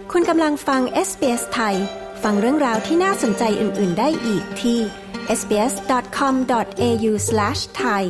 คุณกำลังฟัง SBS ไทยฟังเรื่องราวที่น่าสนใจอื่นๆได้อีกที่ sbs.com.au/thai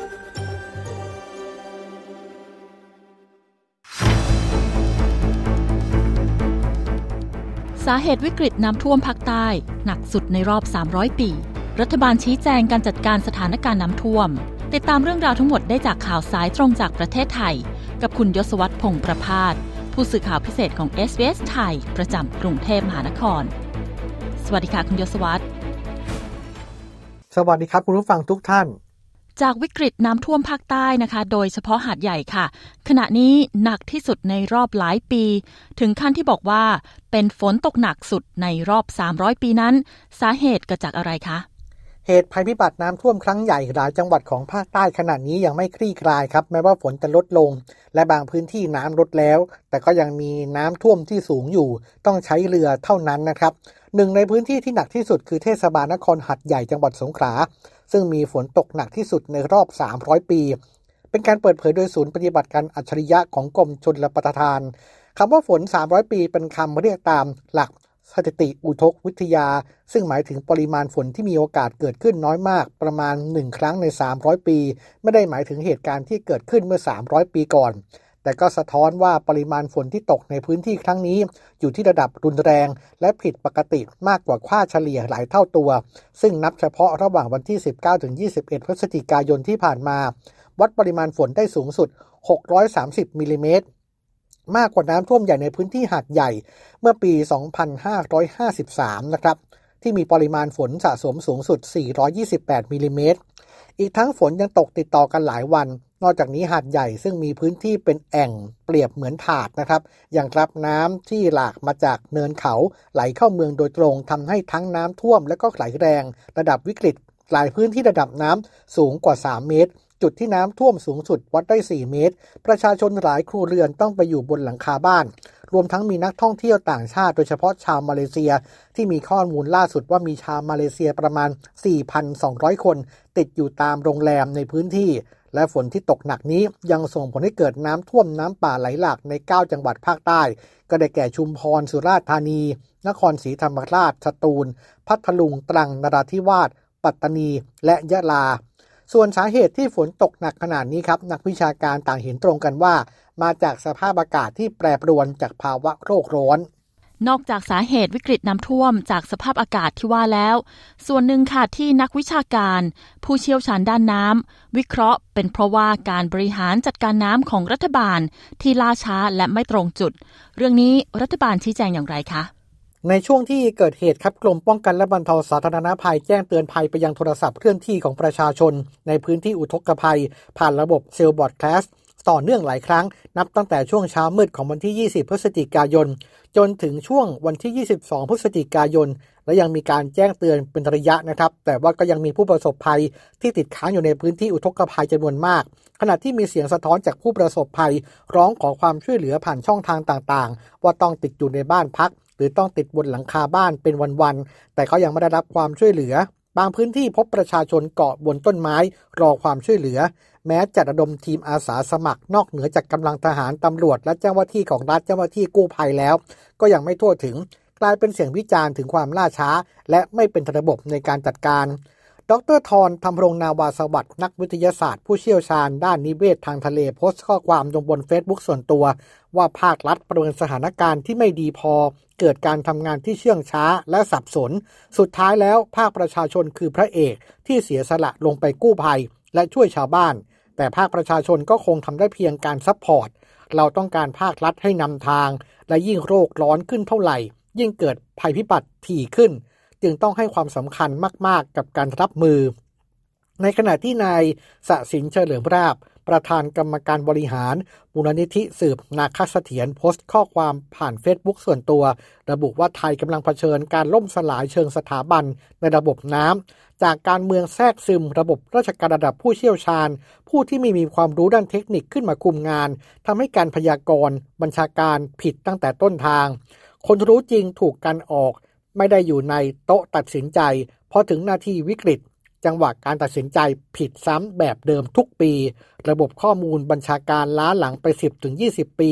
สาเหตุวิกฤตน้ำท่วมภาคใต้หนักสุดในรอบ300ปีรัฐบาลชี้แจงการจัดการสถานการณ์น้ำท่วมติดตามเรื่องราวทั้งหมดได้จากข่าวสายตรงจากประเทศไทยกับคุณยศวรรษ พงษ์ประภาสผู้สื่อข่าวพิเศษของ SBS ไทยประจำกรุงเทพมหานครสวัสดีค่ะคุณยศวรรษสวัสดีครับคุณผู้ฟังทุกท่านจากวิกฤตน้ำท่วมภาคใต้นะคะโดยเฉพาะหาดใหญ่ค่ะขณะนี้หนักที่สุดในรอบหลายปีถึงขั้นที่บอกว่าเป็นฝนตกหนักสุดในรอบ300ปีนั้นสาเหตุเกิดจากอะไรคะเหตุภัยพิบัติน้ำท่วมครั้งใหญ่หลายจังหวัดของภาคใต้ขณะนี้ยังไม่คลี่คลายครับแม้ว่าฝนจะลดลงและบางพื้นที่น้ำลดแล้วแต่ก็ยังมีน้ำท่วมที่สูงอยู่ต้องใช้เรือเท่านั้นนะครับหนึ่งในพื้นที่ที่หนักที่สุดคือเทศบาลนครหาดใหญ่จังหวัดสงขลาซึ่งมีฝนตกหนักที่สุดในรอบ300ปีเป็นการเปิดเผยโดยศูนย์ปฏิบัติการอัจฉริยะของกรมชลประทานคำว่าฝน300ปีเป็นคำเรียกตามหลักสถิติอุทกวิทยาซึ่งหมายถึงปริมาณฝนที่มีโอกาสเกิดขึ้นน้อยมากประมาณ1ครั้งใน300ปีไม่ได้หมายถึงเหตุการณ์ที่เกิดขึ้นเมื่อ300ปีก่อนแต่ก็สะท้อนว่าปริมาณฝนที่ตกในพื้นที่ครั้งนี้อยู่ที่ระดับรุนแรงและผิดปกติมากกว่าค่าเฉลี่ยหลายเท่าตัวซึ่งนับเฉพาะระหว่างวันที่19-21 พฤศจิกายนที่ผ่านมาวัดปริมาณฝนได้สูงสุด630มิลลิเมตรมากกว่าน้ำท่วมใหญ่ในพื้นที่หาดใหญ่เมื่อปี 2553 นะครับที่มีปริมาณฝนสะสมสูงสุด428มิลลิเมตรอีกทั้งฝนยังตกติดต่อกันหลายวันนอกจากนี้หาดใหญ่ซึ่งมีพื้นที่เป็นแอ่งเปรียบเหมือนถาดนะครับยังรับน้ำที่หลากมาจากเนินเขาไหลเข้าเมืองโดยตรงทำให้ทั้งน้ำท่วมและก็ไหลแรงระดับวิกฤตหลายพื้นที่ระดับน้ำสูงกว่า3เมตรจุดที่น้ำท่วมสูงสุดวัดได้4เมตรประชาชนหลายครัวเรือนต้องไปอยู่บนหลังคาบ้านรวมทั้งมีนักท่องเที่ยวต่างชาติโดยเฉพาะชาวมาเลเซียที่มีข้อมูลล่าสุดว่ามีชาวมาเลเซียประมาณ 4,200 คนติดอยู่ตามโรงแรมในพื้นที่และฝนที่ตกหนักนี้ยังส่งผลให้เกิดน้ำท่วมน้ำป่าไหลหลากใน9จังหวัดภาคใต้ก็ได้แก่ชุมพรสุราษฎร์ธานีนครศรีธรรมราชสตูลพัทลุงตรังนราธิวาสปัตตานีและยะลาส่วนสาเหตุที่ฝนตกหนักขนาดนี้ครับนักวิชาการต่างเห็นตรงกันว่ามาจากสภาพอากาศที่แปรปรวนจากภาวะโลกร้อนนอกจากสาเหตุวิกฤตน้ำท่วมจากสภาพอากาศที่ว่าแล้วส่วนหนึ่งค่ะที่นักวิชาการผู้เชี่ยวชาญด้านน้ำวิเคราะห์เป็นเพราะว่าการบริหารจัดการน้ำของรัฐบาลที่ล่าช้าและไม่ตรงจุดเรื่องนี้รัฐบาลชี้แจงอย่างไรคะในช่วงที่เกิดเหตุครับกรมป้องกันและบรรเทาสาธารณภัยแจ้งเตือนภัยไปยังโทรศัพท์เคลื่อนที่ของประชาชนในพื้นที่อุทกภัยผ่านระบบเซลล์บอร์ดแคสต์ต่อเนื่องหลายครั้งนับตั้งแต่ช่วงเช้ามืดของวันที่20พฤศจิกายนจนถึงช่วงวันที่22พฤศจิกายนและยังมีการแจ้งเตือนเป็นระยะนะครับแต่ว่าก็ยังมีผู้ประสบภัยที่ติดค้างอยู่ในพื้นที่อุทกภัยจำนวนมากขณะที่มีเสียงสะท้อนจากผู้ประสบภัยร้องขอความช่วยเหลือผ่านช่องทางต่างๆว่าต้องติดอยู่ในบ้านพักหรือต้องติดบนหลังคาบ้านเป็นวันๆแต่เขายังไม่ได้รับความช่วยเหลือบางพื้นที่พบประชาชนเกาะบนต้นไม้รอความช่วยเหลือแม้จะระดมทีมอาสาสมัครนอกเหนือจากกำลังทหารตำรวจและเจ้าหน้าที่ของรัฐเจ้าหน้าที่กู้ภัยแล้วก็ยังไม่ทั่วถึงกลายเป็นเสียงวิจารณ์ถึงความล่าช้าและไม่เป็นระบบในการจัดการดร.ธร ธรรมรงนาวาสวัสดิ์นักวิทยาศาสตร์ผู้เชี่ยวชาญด้านนิเวศทางทะเลโพสต์ข้อความลงบน Facebook ส่วนตัวว่าภาครัฐประเมินสถานการณ์ที่ไม่ดีพอเกิดการทำงานที่เชื่องช้าและสับสนสุดท้ายแล้วภาคประชาชนคือพระเอกที่เสียสละลงไปกู้ภัยและช่วยชาวบ้านแต่ภาคประชาชนก็คงทำได้เพียงการซัพพอร์ตเราต้องการภาครัฐให้นำทางและยิ่งโรคร้อนขึ้นเท่าไหร่ยิ่งเกิดภัยพิบัติถี่ขึ้นจึงต้องให้ความสำคัญมากๆกับการรับมือในขณะที่นายสศินเฉลิมราภประธานกรรมการบริหารมูลนิธิสืบนาคเสถียรโพสต์ข้อความผ่าน Facebook ส่วนตัวระบุว่าไทยกำลังเผชิญการล่มสลายเชิงสถาบันในระบบน้ำจากการเมืองแทรกซึมระบบราชการระดับผู้เชี่ยวชาญผู้ที่ไม่มีความรู้ด้านเทคนิคขึ้นมาคุมงานทำให้การพยากรณ์บัญชาการผิดตั้งแต่ต้นทางคนรู้จริงถูกกันออกไม่ได้อยู่ในโต๊ะตัดสินใจพอถึงนาทีวิกฤตจังหวะการตัดสินใจผิดซ้ำแบบเดิมทุกปีระบบข้อมูลบัญชาการล้าหลังไป 10-20 ปี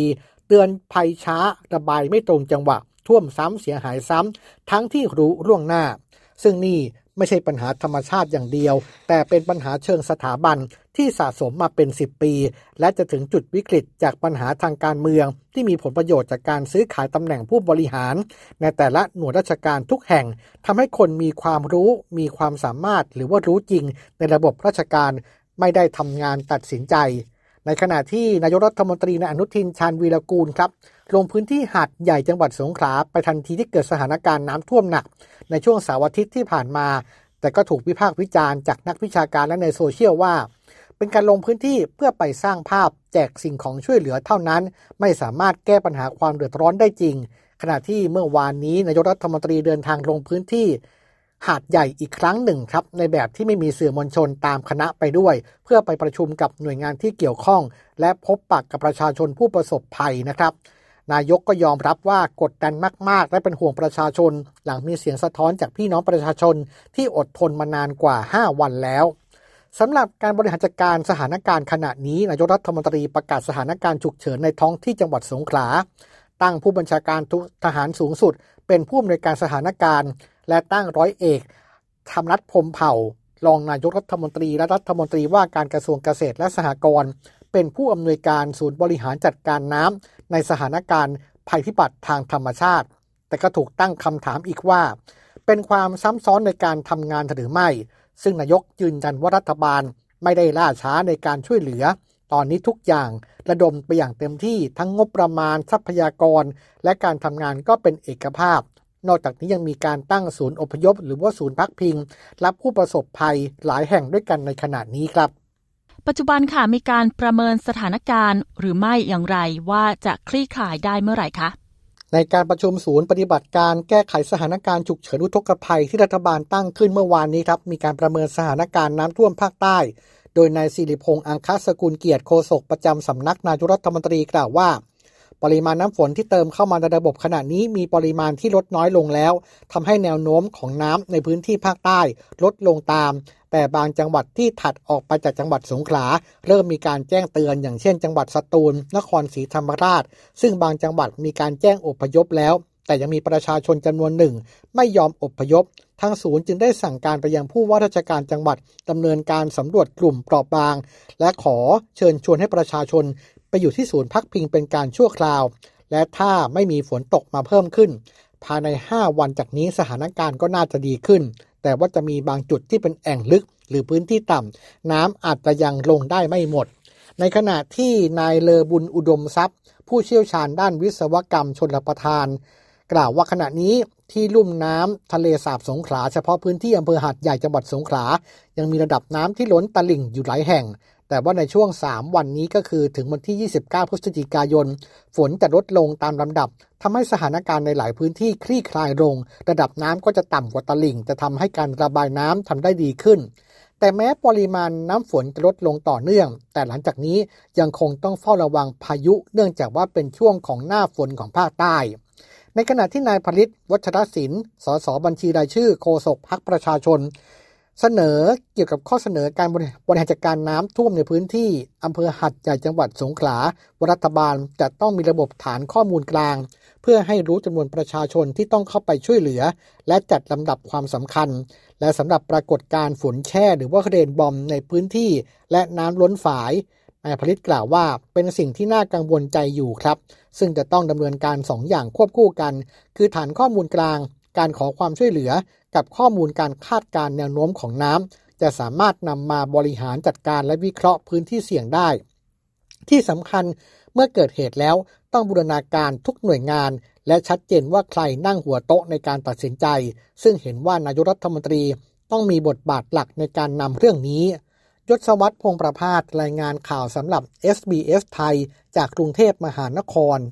เตือนภัยช้าระบายไม่ตรงจังหวะท่วมซ้ำเสียหายซ้ำทั้งที่รู้ล่วงหน้าซึ่งนี่ไม่ใช่ปัญหาธรรมชาติอย่างเดียวแต่เป็นปัญหาเชิงสถาบันที่สะสมมาเป็น10ปีและจะถึงจุดวิกฤตจากปัญหาทางการเมืองที่มีผลประโยชน์จากการซื้อขายตำแหน่งผู้บริหารในแต่ละหน่วยราชการทุกแห่งทำให้คนมีความรู้มีความสามารถหรือว่ารู้จริงในระบบราชการไม่ได้ทำงานตัดสินใจในขณะที่นายกรัฐมนตรีนายอนุทินชาญวีรกูลครับลงพื้นที่หาดใหญ่จังหวัดสงขลาไปทันทีที่เกิดสถานการณ์น้ำท่วมหนักในช่วงเสาร์อาทิตย์ที่ผ่านมาแต่ก็ถูกวิพากษ์วิจารณ์จากนักวิชาการและในโซเชียลว่าเป็นการลงพื้นที่เพื่อไปสร้างภาพแจกสิ่งของช่วยเหลือเท่านั้นไม่สามารถแก้ปัญหาความเดือดร้อนได้จริงขณะที่เมื่อวานนี้นายกรัฐมนตรีเดินทางลงพื้นที่หาดใหญ่อีกครั้งหนึ่งครับในแบบที่ไม่มีสื่อมวลชนตามคณะไปด้วยเพื่อไปประชุมกับหน่วยงานที่เกี่ยวข้องและพบปะกับประชาชนผู้ประสบภัยนะครับนายกก็ยอมรับว่ากดดันมากๆและเป็นห่วงประชาชนหลังมีเสียงสะท้อนจากพี่น้องประชาชนที่อดทนมานานกว่า5วันแล้วสำหรับการบริหารจัดการสถานการณ์ขณะนี้นายกรัฐมนตรีประกาศสถานการณ์ฉุกเฉินในท้องที่จังหวัดสงขลาตั้งผู้บัญชาการทหารสูงสุดเป็นผู้อำนวยการสถานการณ์และตั้งร้อยเอกธรรมนัสพรหมเผ่ารองนายกรัฐมนตรีและรัฐมนตรีว่าการกระทรวงเกษตรและสหกรณ์เป็นผู้อำนวยการศูนย์บริหารจัดการน้ำในสถานการณ์ภัยพิบัติทางธรรมชาติแต่ก็ถูกตั้งคำถามอีกว่าเป็นความซ้ำซ้อนในการทำงานหรือไม่ซึ่งนายกยืนยันว่ารัฐบาลไม่ได้ล่าช้าในการช่วยเหลือตอนนี้ทุกอย่างระดมไปอย่างเต็มที่ทั้งงบประมาณทรัพยากรและการทำงานก็เป็นเอกภาพนอกจากนี้ยังมีการตั้งศูนย์อพยพหรือว่าศูนย์พักพิงรับผู้ประสบภัยหลายแห่งด้วยกันในขณะนี้ครับปัจจุบันค่ะมีการประเมินสถานการณ์หรือไม่อย่างไรว่าจะคลี่คลายได้เมื่อไหร่คะในการประชุมศูนย์ปฏิบัติการแก้ไขสถานการณ์ฉุกเฉินอุทกภัยที่รัฐบาลตั้งขึ้นเมื่อวานนี้ครับมีการประเมินสถานการณ์น้ำท่วมภาคใต้โดยนายศิริพงษ์อังคสกุลเกียรติโฆษกประจำสำนักนายกรัฐมนตรีกล่าวว่าปริมาณน้ำฝนที่เติมเข้ามาในระบบขณะนี้มีปริมาณที่ลดน้อยลงแล้วทำให้แนวโน้มของน้ำในพื้นที่ภาคใต้ลดลงตามแต่บางจังหวัดที่ถัดออกไปจากจังหวัดสงขลาเริ่มมีการแจ้งเตือนอย่างเช่นจังหวัดสตูลนครศรีธรรมราชซึ่งบางจังหวัดมีการแจ้งอพยพแล้วแต่ยังมีประชาชนจำนวนหนึ่งไม่ยอมอพยพทางศูนย์จึงได้สั่งการไปยังผู้ว่าราชการจังหวัดดำเนินการสำรวจกลุ่มเปราะบางและขอเชิญชวนให้ประชาชนไปอยู่ที่ศูนย์พักพิงเป็นการชั่วคราวและถ้าไม่มีฝนตกมาเพิ่มขึ้นภายใน5วันจากนี้สถานการณ์ก็น่าจะดีขึ้นแต่ว่าจะมีบางจุดที่เป็นแอ่งลึกหรือพื้นที่ต่ำน้ำอาจจะยังลงได้ไม่หมดในขณะที่นายเลอบุญอุดมทรัพย์ผู้เชี่ยวชาญด้านวิศวกรรมชลประทานกล่าวว่าขณะนี้ที่ลุ่มน้ำทะเลสาบสงขลาเฉพาะพื้นที่อำเภอหาดใหญ่จังหวัดสงขลายังมีระดับน้ำที่ล้นตลิ่งอยู่หลายแห่งแต่ว่าในช่วง3วันนี้ก็คือถึงวันที่29พฤศจิกายนฝนจะลดลงตามลำดับทำให้สถานการณ์ในหลายพื้นที่คลี่คลายลงระดับน้ำก็จะต่ำกว่าตลิ่งจะทำให้การระบายน้ำทำได้ดีขึ้นแต่แม้ปริมาณน้ำฝนจะลดลงต่อเนื่องแต่หลังจากนี้ยังคงต้องเฝ้าระวังพายุเนื่องจากว่าเป็นช่วงของหน้าฝนของภาคใต้ในขณะที่นายผลิตวัชรศิลป์สสบัญชีรายชื่อโฆษกพรรคประชาชนเสนอเกี่ยวกับข้อเสนอการบริหารจัดการน้ำท่วมในพื้นที่อำเภอหาดใหญ่จังหวัดสงขลาว่ารัฐบาลจะต้องมีระบบฐานข้อมูลกลางเพื่อให้รู้จำนวนประชาชนที่ต้องเข้าไปช่วยเหลือและจัดลำดับความสำคัญและสำหรับปรากฏการณ์ฝนแช่หรือว่าเรนบอมในพื้นที่และน้ำล้นฝายนายผลิตกล่าวว่าเป็นสิ่งที่น่ากังวลใจอยู่ครับซึ่งจะต้องดำเนินการ2 อย่างควบคู่กันคือฐานข้อมูลกลางการขอความช่วยเหลือกับข้อมูลการคาดการณ์แนวโน้มของน้ำจะสามารถนำมาบริหารจัดการและวิเคราะห์พื้นที่เสี่ยงได้ที่สำคัญเมื่อเกิดเหตุแล้วต้องบูรณาการทุกหน่วยงานและชัดเจนว่าใครนั่งหัวโต๊ะในการตัดสินใจซึ่งเห็นว่านายกรัฐมนตรีต้องมีบทบาทหลักในการนำเรื่องนี้ยศวัฒน์พงษ์ประภาสรายงานข่าวสำหรับ SBS ไทยจากกรุงเทพมหานคร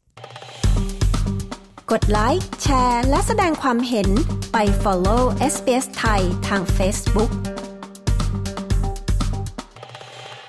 กดไลค์แชร์และแสดงความเห็นไป follow SBS ไทยทาง Facebook